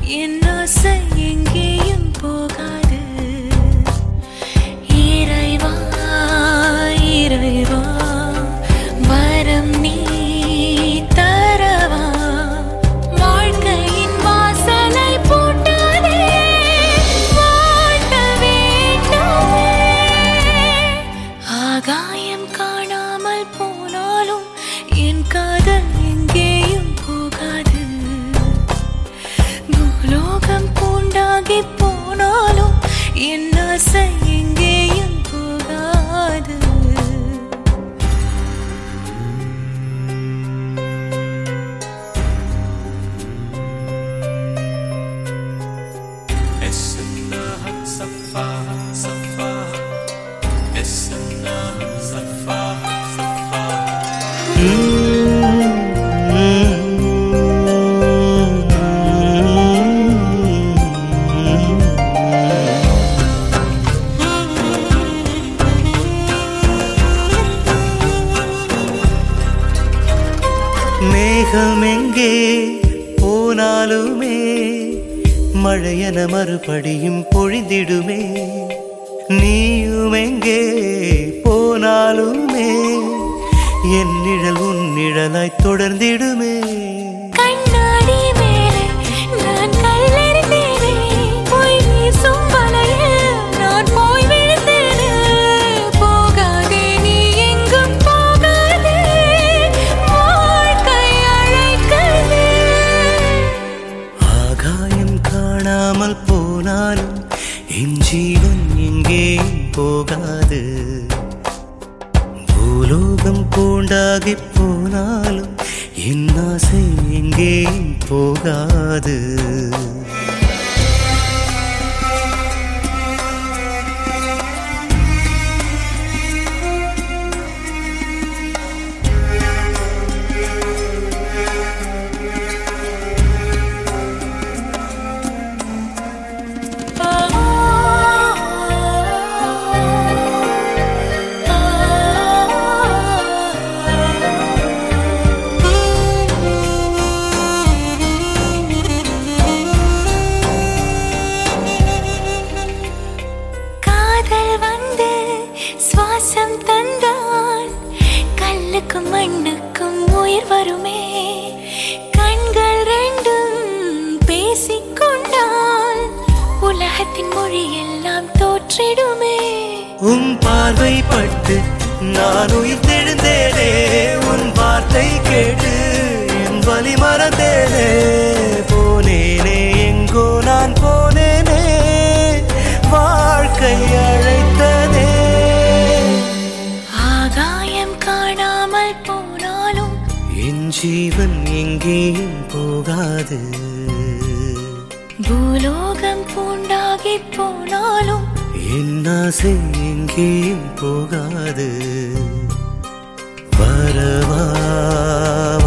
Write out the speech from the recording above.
என் ஆசை எங்கேயும் போகாது. இறைவா இறைவா வரம் நீ தரவா. வாழ்க்கையின் வாசலை பூட்டாதே, வாழ வேண்டுமே. ஆகாயம் காணாமல் போனாலும் என் காதல் எங்கேயும் போகாது. பூலோகம் பூண்டாகி போனாலும் என் ஆசை எங்கேயும் போகாது. மேகம் எங்கே போனாலுமே மழையென மறுபடியும் பொழிந்திடுமே. நீயும் எங்கே போனாலுமே என் நிழல் உன் நிழலாய் தொடர்ந்திடுமே. கண்ணாடி மேலே நான் கல்லெறிந்தேனே, பொய் வீசும் வலையில் நான் போய் விழுந்தேனே. போகாதே நீ எங்கும் போகாதே, வாழ்க்கை அழைக்குதே. ஆகாயம் காணாமல் போனாலும் என் ஜீவன் எங்கேயும் போகாது. பூலோகம் பூண்டாகி போனாலும் என் ஆசை எங்கேயும் போகாது. சுவாசம் தந்தான் கல்லுக்கும் மண்ணுக்கும் உயிர் வருமே. கண்கள் ரெண்டும் பேசிக்கொண்டால் உலகத்தின் மொழி எல்லாம் தோற்றிடுமே. உன் பார்வை பட்டு நான் உயிர் தெழுந்தேனே, உன் வார்த்தை கேட்டு என் வலி மறந்தேனே. போனேனே எங்கோ நான் போனேனே, வாழ்க்கை அழைத்ததே. ஆகாயம் காணாமல் போனாலும் என் ஜீவன் எங்கேயும் போகாது. பூலோகம் பூண்டாகி போனாலும் என் ஆசை எங்கேயும் போகாது. வரவா